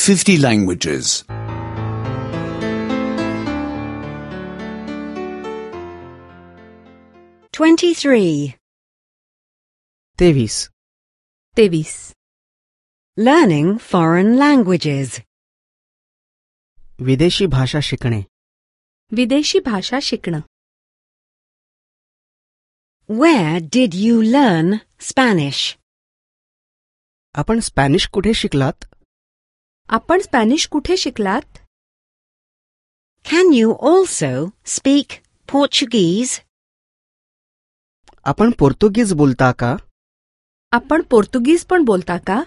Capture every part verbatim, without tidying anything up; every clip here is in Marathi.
fifty languages. twenty-three. तेवीस. तेवीस. Learning foreign languages. विदेशी भाषा शिकणे. विदेशी भाषा शिकणं. Where did you learn Spanish? आपण स्पॅनिश कुठे शिकलात? आपण स्पॅनिश कुठे शिकलात? Can you also speak Portuguese? आपण पोर्तुगीज बोलता का? आपण पोर्तुगीज पण बोलता का?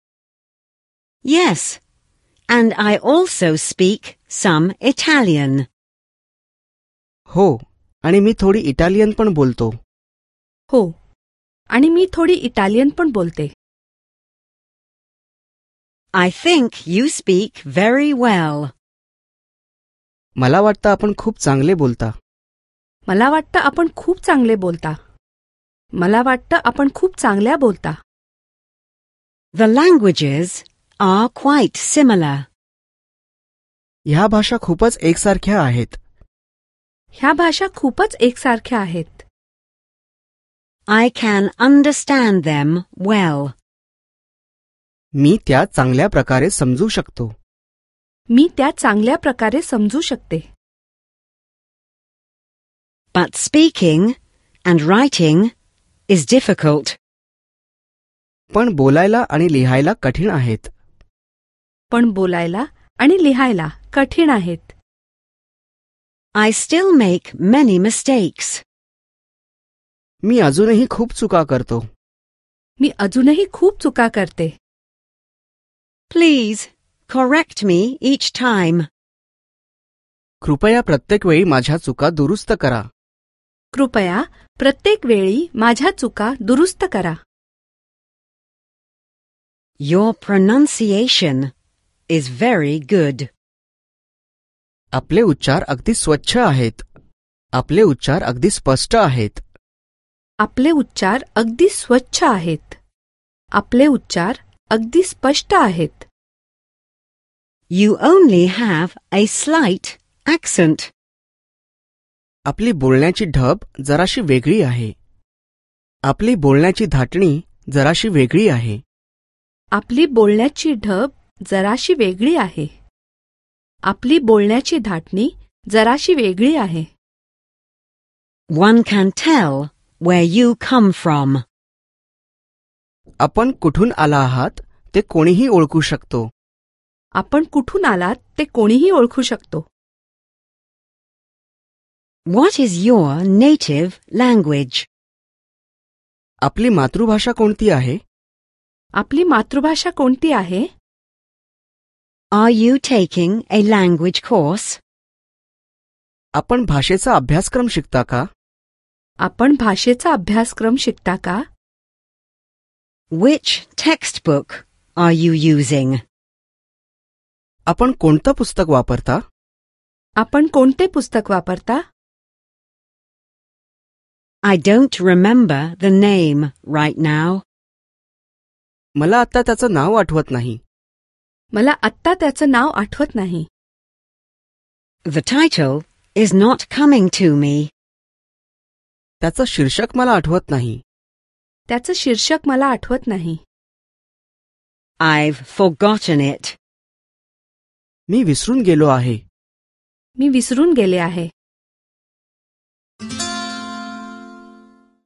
Yes, and I also speak some Italian. हो, आणि मी थोडी इटालियन पण बोलतो. हो, आणि मी थोडी इटालियन पण बोलते. I think you speak very well. मला वाटतं आपण खूप चांगले बोलता. मला वाटतं आपण खूप चांगले बोलता. मला वाटतं आपण खूप चांगल्या बोलता. The languages are quite similar. ह्या भाषा खूपच एकसारख्या आहेत. ह्या भाषा खूपच एकसारख्या आहेत. I can understand them well. मी त्या चांगल्या प्रकारे समजू शकतो. मी त्या चांगल्या प्रकारे समजू शकते. But speaking and writing is difficult. पण बोलायला आणि लिहायला कठीण आहेत. पण बोलायला आणि लिहायला कठीण आहेत. I still make many mistakes. मी अजूनही खूप चुका करतो. मी अजूनही खूप चुका करते. Please correct me each time. कृपया प्रत्येक वेळी माझ्या चुका दुरुस्त करा. कृपया प्रत्येक वेळी माझ्या चुका दुरुस्त करा. Your pronunciation is very good. आपले उच्चार अगदी स्वच्छ आहेत. आपले उच्चार अगदी स्पष्ट आहेत. आपले उच्चार अगदी स्वच्छ आहेत. आपले उच्चार अगदी स्पष्ट आहेत. You only have a slight accent. आपली बोलण्याची ढब जराशी वेगळी आहे. आपली बोलण्याची धाटणी जराशी वेगळी आहे. आपली बोलण्याची ढब जराशी वेगळी आहे. आपली बोलण्याची धाटणी जराशी वेगळी आहे. One can tell where you come from. आपण कुठून आला आहात ते कोणीही ओळखू शकतो. आपण कुठून आलात ते कोणीही ओळखू शकतो. What is your native language? आपली मातृभाषा कोणती आहे? आपली मातृभाषा कोणती आहे? Are you taking a language course? आपण भाषेचा अभ्यासक्रम शिकता का? आपण भाषेचा अभ्यासक्रम शिकता का? Which textbook are you using? आपण कोणतं पुस्तक वापरता? आपण कोणते पुस्तक वापरता? I don't remember the name right now. मला आता त्याचं नाव आठवत नाही. मला आत्ता त्याचं नाव आठवत नाही. The title is not coming to me. त्याचं शीर्षक मला आठवत नाही. त्याचं शीर्षक मला आठवत नाही. I've forgotten it. मी विसरून गेलो आहे. मी विसरून गेले आहे.